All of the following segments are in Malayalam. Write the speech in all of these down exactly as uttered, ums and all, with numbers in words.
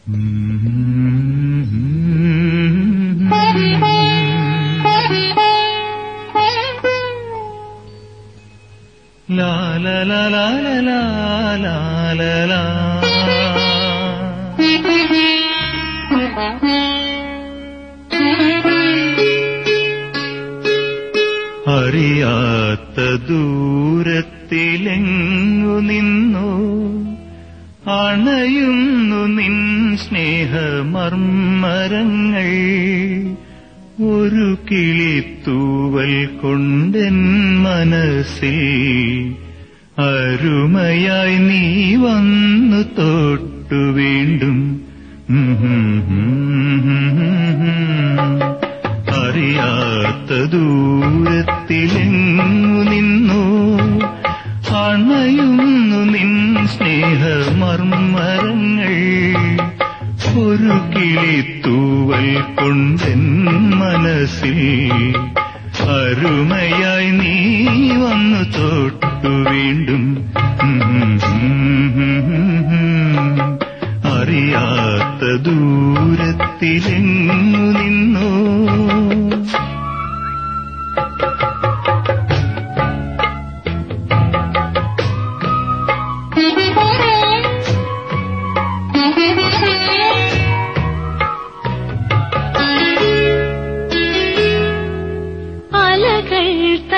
ലാ ലാ ലാ ലാ ലാ ലാ ലാ ലാ. അറിയാത്ത ദൂരത്തിലെങ്ങു നിന്നോ അണയുന്നു നിൻ സ്നേഹമർമ്മരങ്ങൾ. ഒരു കിളിത്തൂവൽ കൊണ്ടെൻ മനസ്സിൽ അരുമയായി നീ വന്നു തൊട്ടു വീണ്ടും. അറിയാത്ത ദൂരത്തിലെങ്ങു നിന്നു അണയുന്നു നിൻ സ്നേഹമർമ്മരങ്ങൾ. ഒരു കിളിത്തൂവൽ കൊണ്ടെൻ മനസ്സിൽ അരുമയായി നീ വന്നു തൊട്ടു വീണ്ടും. അറിയാത്ത ദൂരത്തിലെങ്ങു നിന്നോ. അലകൾ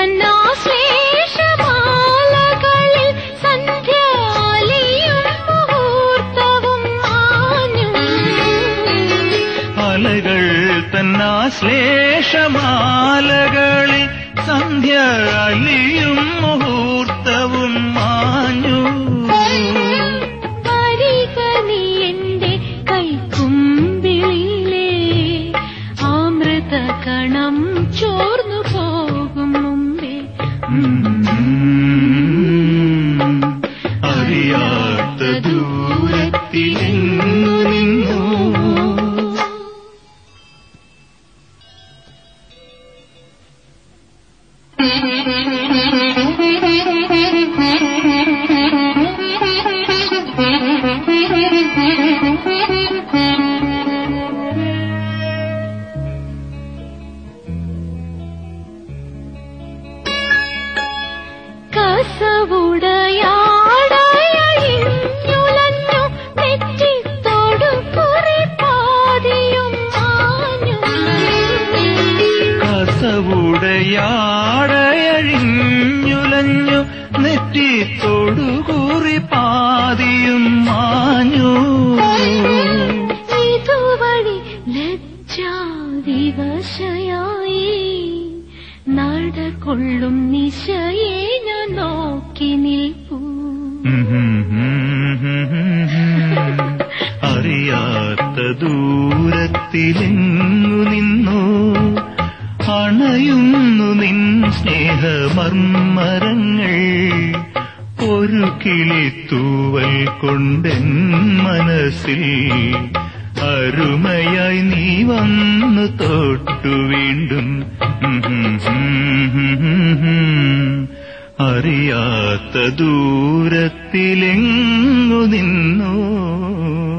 തന്നാശ്ലേഷമാലകളിൽ സന്ധ്യാലിയും മുഹൂർത്തവും മാഞ്ഞു. അലകൾ തന്നാശ്ലേഷമാലകളിൽ സന്ധ്യാലിയും മുഹൂർത്തവും മാഞ്ഞു. നീ എന്റെ കൈക്കുമ്പിളിലെ അമൃത കണം ചോർന്നു പോകും മുമ്പേ. അറിയാത്ത ദൂരത്തിലെങ്ങു നിന്നോ. കസവുടയാടയഴിഞ്ഞുലഞ്ഞു നെറ്റിത്തോടു കുറിപ്പാതിയും മാഞ്ഞു. കസവുടയാടയഴിഞ്ഞുലഞ്ഞു നെറ്റിത്തോടു കുറിപ്പാതിയും മാഞ്ഞു. ഇതുവഴി ലജ്ജാവിവശയായി നടകൊള്ളും നിശയെ ഞാൻ നോക്കി നിൽപ്പൂ. അറിയാത്ത ദൂരത്തിലെങ്ങു നിന്നോ അണയുന്നു നിൻ സ്നേഹമർമ്മരങ്ങൾ. ഒരു കിളിത്തൂവൽ കൊണ്ടെൻ മനസ്സിൽ അരുമയായി നീ വന്നു തൊട്ടു വീണ്ടും. അറിയാത്ത ദൂരത്തിലെങ്ങു നിന്നോ.